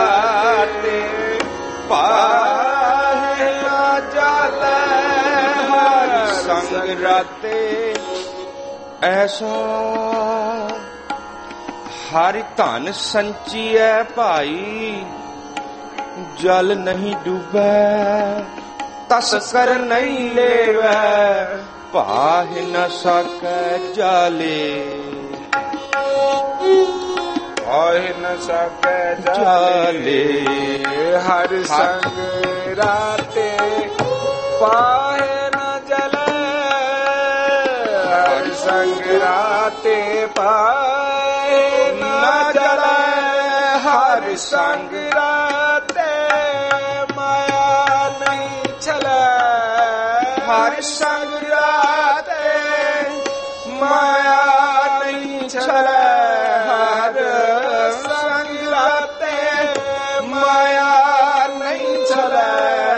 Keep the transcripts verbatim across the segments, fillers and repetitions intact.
राते पाहे ना जाले हर संग राते। ऐसो हरि धन संचिए भाई जल नहीं डूबे तस्कर नहीं लेवे पाह न सके जाले। पाह न सके जाले हर संग राते पाह न जले हर संग राते पाह न जले हर संग राते माया नहीं चले हर संग राते माया नहीं चले हर संग राते माया नहीं चले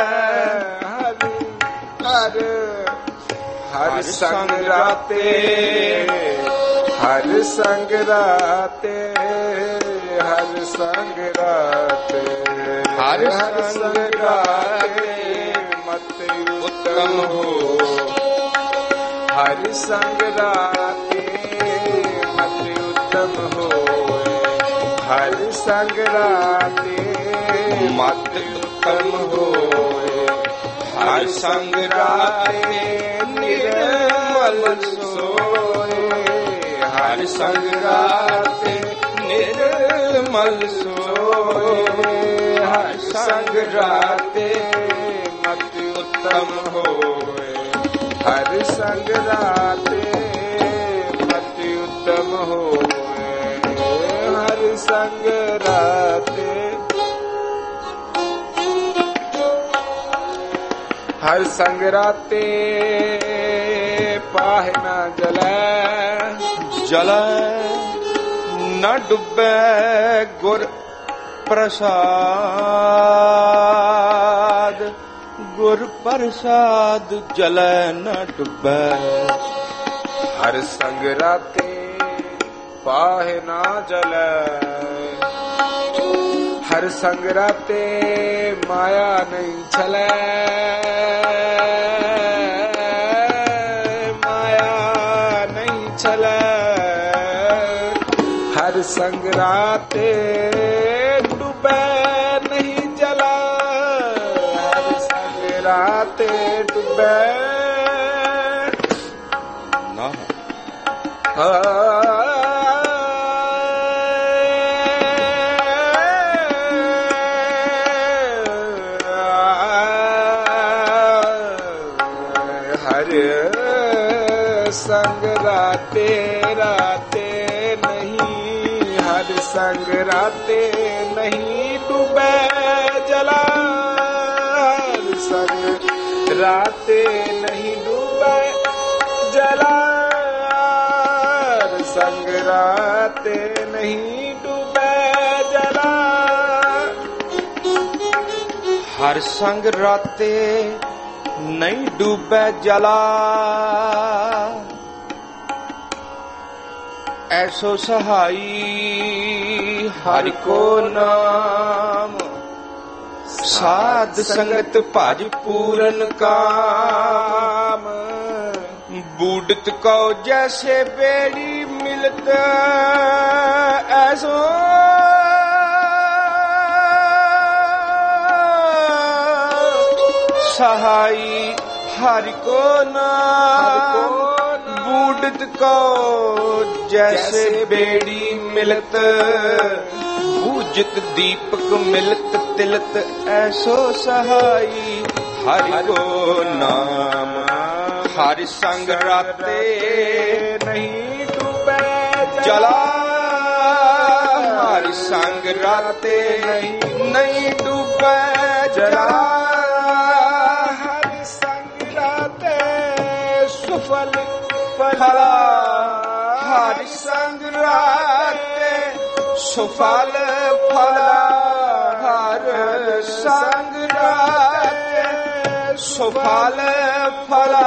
हर हर संग राते हर संग राते हर संग राते हर संग राते मत उत्तम हो हर संग राते मत उत्तम हो हर संग राते मत उत्तम हो हर संग राते निर्मल सोए हर संग राते निर्मल सोए हर संग राते मत उत्तम होए हर संग राते मत उत्तम होए हर संग राते हर संग राते पाहे न जले जले न डूबे गुर प्रसाद गुर प्रसाद जले न डूबे। हर संग राते पाहे न जले हर संग राते माया नहीं चले माया नहीं चले हर संग राते डूबे नहीं जला हर संग राते डूबे ना संग राते राते नहीं हर संग राते नहीं डूबे जला हर संग राते नहीं डूबे जला हर संग राते नहीं डूबे जला हर संग राते नहीं डूबे जला। ऐसो सहाई हरि को नाम साध संगत भज पूरन काम। बूढ़त को जैसे बेड़ी मिलत ऐसो सहाई हरि को नाम। बूढ़त को जैसे बेड़ी मिलत बूझत दीपक मिलत तिलत ऐसो सहाई हरि को नाम। हरि संग राते नहीं डूबे जला हरि संग राते नहीं डूबे जला। हरि संग राते सुफल फला हरि संग राते सुफल फला। हर संग राते सुफल फला।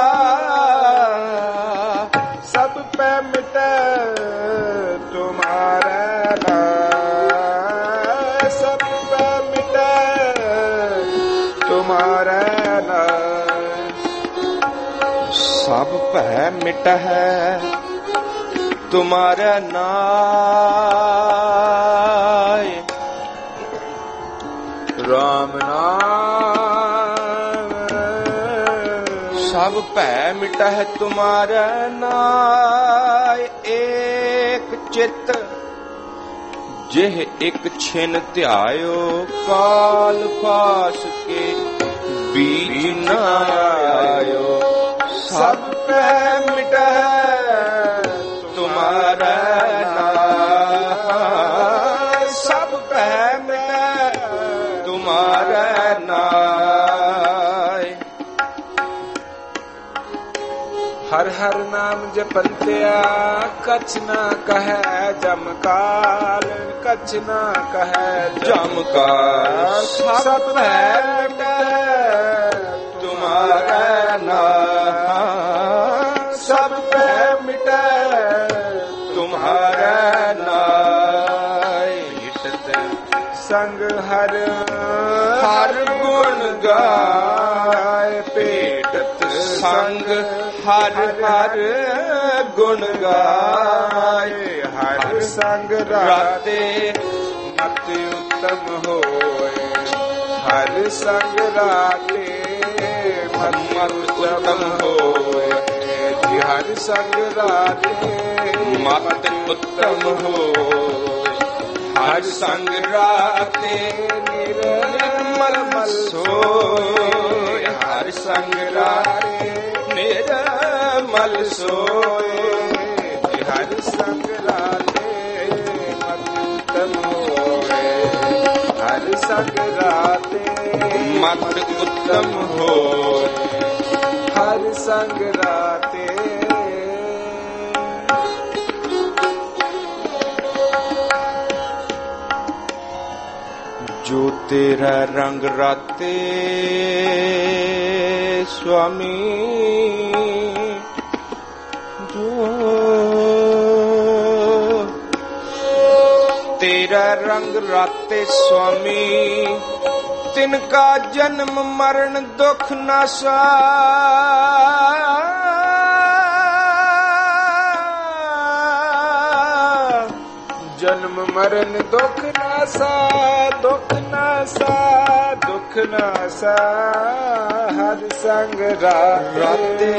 सब पे मिटे तुम्हारा नाम सब पे तुम्हारे नाम। सब भय मिटहै तुम्हारे नाम। राम नाम सब भय मिटहै तुम्हारे नाम। एक चित जिह एक छिन ध्यायो काल फास के बीच न आयो। सब भय मिटहै तुम्हारा नाम। सब भय मिटहै तुम्हारा नाम। हर हर नाम जपंत्या कछ न कहै जमकाल। कछ न कहै जमकाल। सब भय मिटहै तुम्हारा नाम। सब भय मिटहै तुम्हारा नाम। संग हर हर गुण गाय पेटत संग हर हर गुण गाय। हर संग राते मत उत्तम होए। हर संग राते मत उत्तम होए। हर संग राते मत उत्तम होए। हर संग राते निर्मल सोए। हर संग राते निर्मल सोए। हर संग राते मत उत्तम होए। हर संग राते मत उत्तम होए। हर संग राते जो तेरा रंग राते स्वामी। जो तेरा रंग राते स्वामी तिनका जन्म मरण दुख नासा। जन्म मरण दुख नासा। दुख नासा दुख नासा। हर संग राते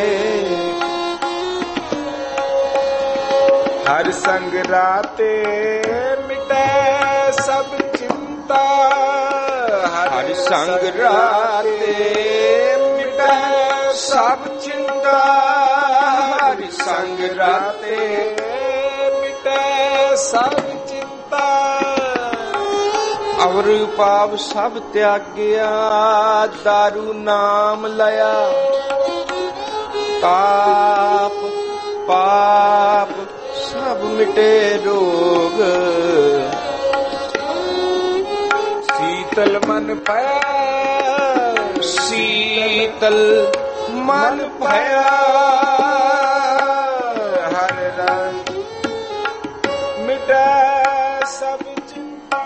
हर संग राते मिटे सब चिंता। हर संग राते मिटे सब चिंता। हर संग राते मिटे सब चिंता। अवर पाप सब त्याग्या दारू नाम लया। ताप पाप सब मिटे रोग। शीतल मन पाया। शीतल मन भया। हर रंग मिटा सब चिंता।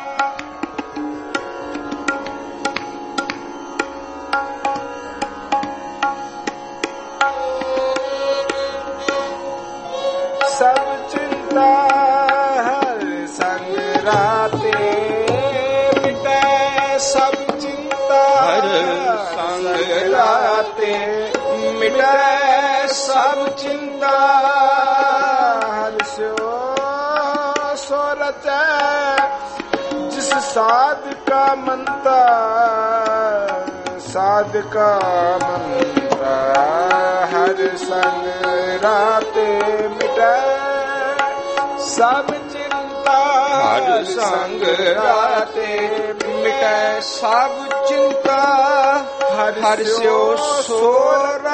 सब चिंता हर संग राते मिटे सब चिंता। हर संग राते मिटे सब चिंता। हर सो सो रचे जिस साध का मनता। साध का मनता हर संग राते मिटे सब चिंता। हर संग राते मिटे सब चिंता। हर स्यो सोर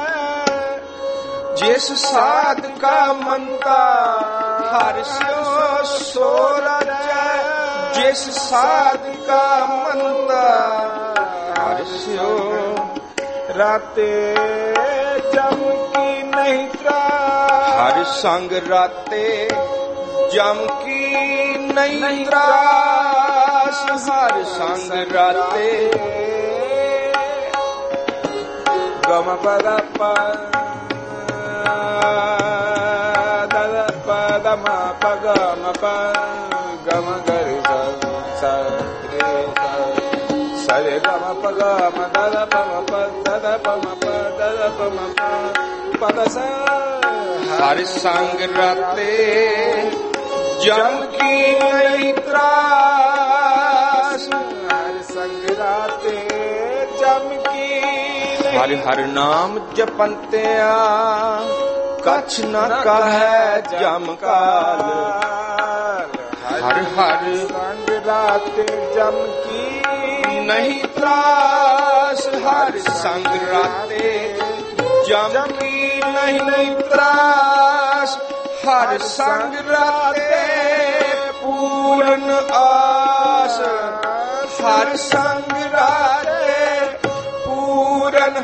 जिस साध का मनता। हर स्यो सोर जिस साध का मनता। हर स्यो राते जम की नहीं त्रास। हर संग राते जम की नहीं त्रास। हर संग राते ਗਮ ਪਦ ਪ ਦਦ ਪਦ ਮ ਪ ਗਮ ਪ ਗਮ ਗਰਿ ਸ ਰੇ ਸ ਰੇ ਗਮ ਪ ਗਮ ਦਦ ਪ ਮ ਪ ਦਦ ਪ ਮ ਪ ਦਦ ਪ ਮ ਪ ਪਦ ਸ ਹਰ ਸੰਗ ਰਾਤੇ ਜਮ ਕੀ ਨਹੀਂ ਤਰਾਸ। ਹਰ ਸੰਗ ਰਾਤੇ ਜਮ ਕੀ ਹਰ ਹਰ ਨਾਮ ਜਪੰਤਿਆ ਕਛ ਨ ਕਹੈ ਜਮ ਕਾਲ। ਹਰ ਹਰ ਸੰਗ ਰਾਤੇ ਜਮ ਕੀ ਨਹੀਂ ਤਰਾਸ। ਹਰ ਸੰਗ ਰਾਤੇ ਜਮ ਕੀ ਨਹੀਂ ਤਰਾਸ। ਹਰ ਸੰਗ ਰਾਤੇ ਪੂਰਨ ਆਸ। ਹਰ ਸੰਗ ਰਾਤੇ ਪੂਰਨ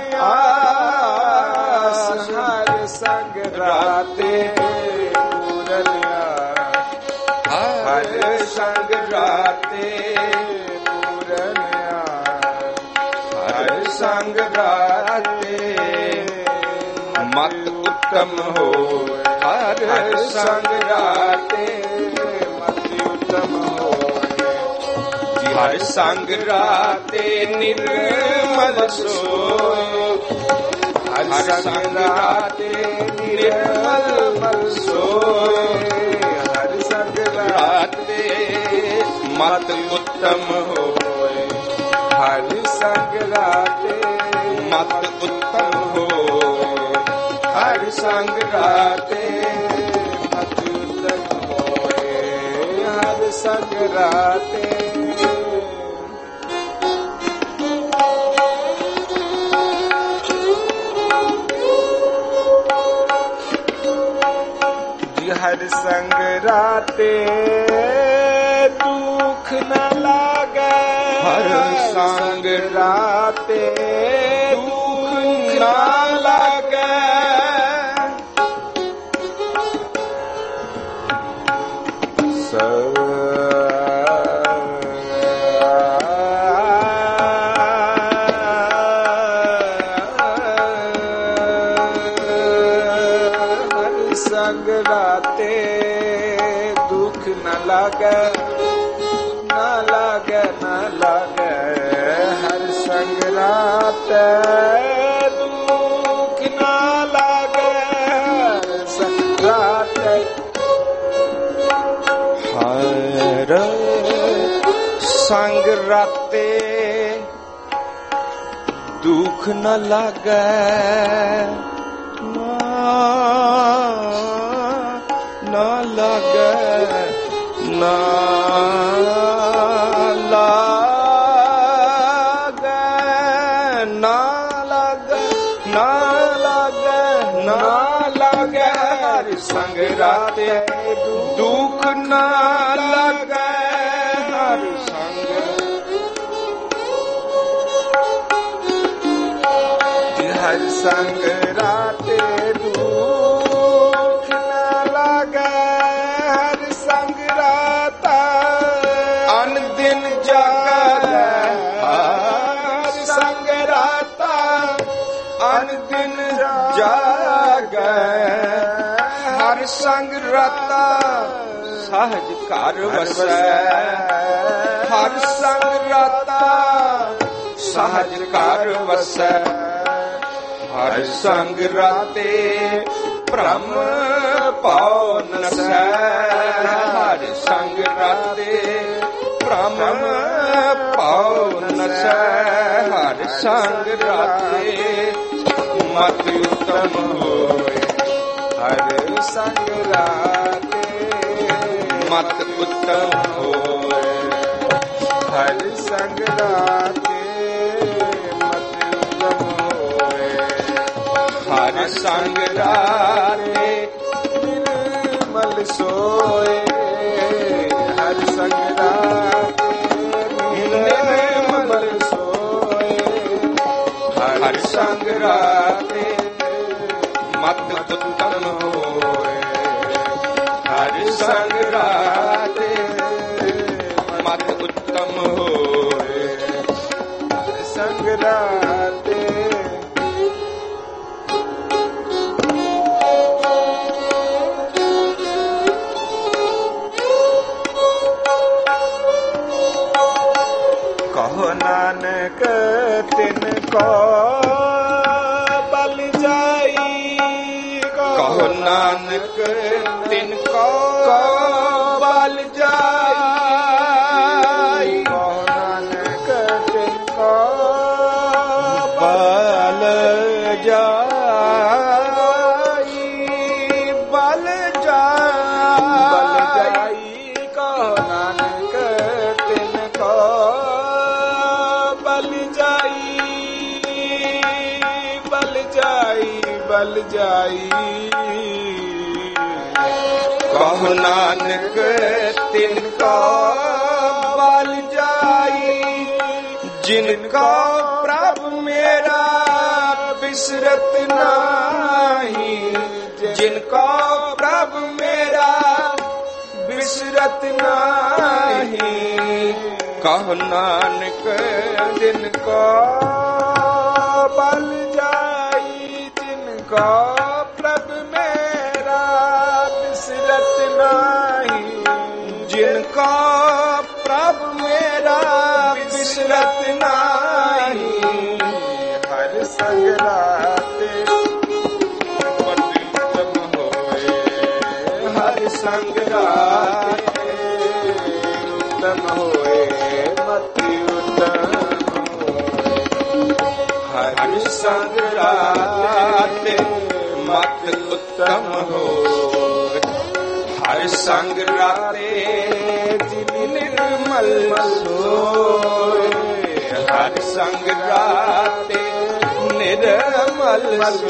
ਆਸ। ਹਰ ਸੰਗ ਰਾਤੇ ਪੂਰਨ ਆਸ। ਹਰ ਸੰਗ ਰਾਤੇ ਪੂਰਨ ਆਸ। ਹਰ ਸੰਗ ਰਾਤੇ ਮਤ ਉੱਤਮ ਹੋਏ। ਹਰ ਸੰਗ ਰਾਤੇ ਮਤ ਉੱਤਮ ਹੋਏ। ਹਰ ਸੰਗ ਰਾਤੇ ਨਿਰਮਲ ਸੋਏ। ਹਰ ਸੰਗ ਰਾਤੇ ਨਿਰਮਲ ਸੋਏ। ਹਰ ਸੰਗ ਰਾਤੇ ਮਤ ਉੱਤਮ ਹੋਏ। ਹਰ ਸੰਗ ਰਾਤੇ ਮਤ ਉੱਤਮ ਹੋਏ। ਹਰ ਸੰਗ ਰਾਤੇ ਮਤ ਉੱਤਮ ਹੋਏ। ਹਰ ਸੰਗ ਰਾਤੇ ਹਰ ਸੰਗ ਰਾਤੇ ਦੁਖ ਨ ਲਾਗੈ। ਹਰ ਸੰਗ ਰਾਤੇ ਦੁਖ ਨਾ ਲਾਗੈ। ਹਰ ਸੰਗ ਰਾਤੇ ਦੁਖ ਨ ਲਾਗੈ। ਨ ਲਾਗੈ ਨ ਲਾਗੈ। ਹਰ ਸੰਗ ਰਾਤੇ ਦੁਖ ਨ ਲਾਗੈ। ਹਰ ਸੰਗ ਰਾਤੇ ਹਰ ਸੰਗ ਰਾਤੇ ਦੁਖ ਨ ਲਾਗੈ। ਨਾ ਲਾਗੈ ਨਾ ਲਾਗੈ ਨਾ ਲਾਗੈ ਨਾ ਲਾਗੈ ਨਾ ਲਾਗੈ। ਹਰ ਸੰਗ ਰਾਤੇ ਦੁਖ ਨਾ ਲਾਗੈ। ਹਰ ਸੰਗ ਹਰ ਸੰਗ ਰਾਤੇ ਦੁਖ ਨ ਲਾਗੈ। ਹਰ ਸੰਗ ਰਾਤਾ ਅਨ ਦਿਨ ਜਾਗੈ। ਹਰ ਸੰਗ ਰਾਤਾ ਅਨ ਦਿਨ ਜਾਗੈ। ਹਰ ਸੰਗ ਰਾਤਾ ਸਹਜ ਘਰ ਵਸੈ। ਹਰ ਸੰਗ ਰਾਤਾ ਸਹਜ ਘਰ ਵਸੈ। ਹਰ ਸੰਗ ਰਾਤੇ ਭ੍ਰਮ ਪਾਉ ਨਸੈ। ਹਰ ਸੰਗ ਰਾਤੇ ਭ੍ਰਮ ਪਾਉ ਨਸੈ। ਹਰ ਸੰਗ ਰਾਤੇ ਮਤ ਉੱਤਮ ਹੋਏ। ਹਰ ਸੰਗ ਰਾਤੇ ਮਤ ਉੱਤਮ ਹੋਏ। ਹਰ ਸੰਗ ਰਾਤੇ ਮਤ ਉੱਤਮ ਹੋਏ। ਹਰ ਸੰਗ ਰਾਤੇ ਨਿਰਮਲ ਸੋਏ। ਹਰ ਸੰਗ ਰਾਤੇ ਨਿਰਮਲ ਸੋਏ। ਹਰ ਸੰਗ ਰਾਤੇ ਮਤ ਉੱਤਮ ਹੋਏ। ਹਰ ਸੰਗ ਰਾਤੇ ਮਤ ਉੱਤਮ ਹੋਏ। ਹਰ ਸੰਗ ਰਾਤੇ ਕਹੋ ਨਾਨਕ ਤਿਨ ਕੋ ਬਲ ਜਾਈ, ਕਹੋ ਨਾਨਕ ਤਿਨ ਕੋ ਬਲ ਜਾਈ, ਕਹੋ ਨਾਨਕ ਤਿਨ ਕੋ ਬਲ ਜਾਈ, ਬਲ ਜਾਈ, ਕਹੋ ਨਾਨਕ ਤਿਨ ਕੋ ਬਲ ਜਾਈ, ਬਲ ਜਾਈ, ਬਲ ਜਾਈ, ਕਹੋ ਨਾਨਕ ਤਿਨ ਕੋ ਬਲ ਜਾਈ, ਜਿਨ ਕੋ ਪ੍ਰਭ ਮੇਰਾ ਬਿਸਰਤ ਨਾਹੀ, ਜਿਨ ਕੋ ਪ੍ਰਭ ਮੇਰਾ ਬਿਸਰਤ ਨਾਹੀ, ਕਹੋ ਨਾਨਕ ਜਿਨ ਕੋ ਬਲ ਜਾਈ, ਜਿਨ ਕੋ ਪ੍ਰਭ ਮੇਰਾ ਬਿਸਰਤ ਨਾਹੀ, ਜਿਨ ਕੋ ਪ੍ਰਭ ਮੇਰਾ ਬਿਸਰਤ ਨਾਹੀ, ਹਰ ਸੰਗ ਰਾਤੇ ਉਤਮ ਹੋਏ, ਹਰ ਸੰਗ ਰਾਤੇ ਉਤਮ ਹੋਏ, ਮਤੀ ਉਤਮ ਹੋਏ, ਹਰ ਸੰਗ ਰਾਤੇ ਮਤ ਉਤਮ ਹੋਏ, ਹਰ ਸੰਗ ਰਾਤੇ ਜਿਨ ਨਿਰਮਲ ਸੋਏ, ਹਰ ਸੰਗ ਰਾਤੇ ਨਿਰਮਲ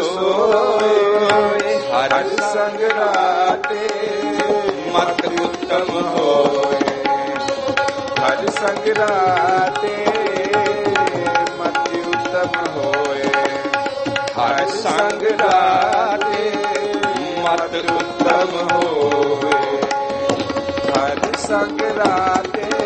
ਸੋਏ, ਹਰ ਸੰਗ ਰਾਤੇ ਮਤ ਉਤਮ ਹੋਏ, ਹਰ ਸੰਗ ਰਾਤੇ ਮਤੀ ਉਤਮ ਹੋਏ, ਹਰ ਸੰਗ ਰਾਤੇ ਮਤ ਉਤਮ ਹੋਏ, ਹਰ ਸੰਗ ਰਾਤੇ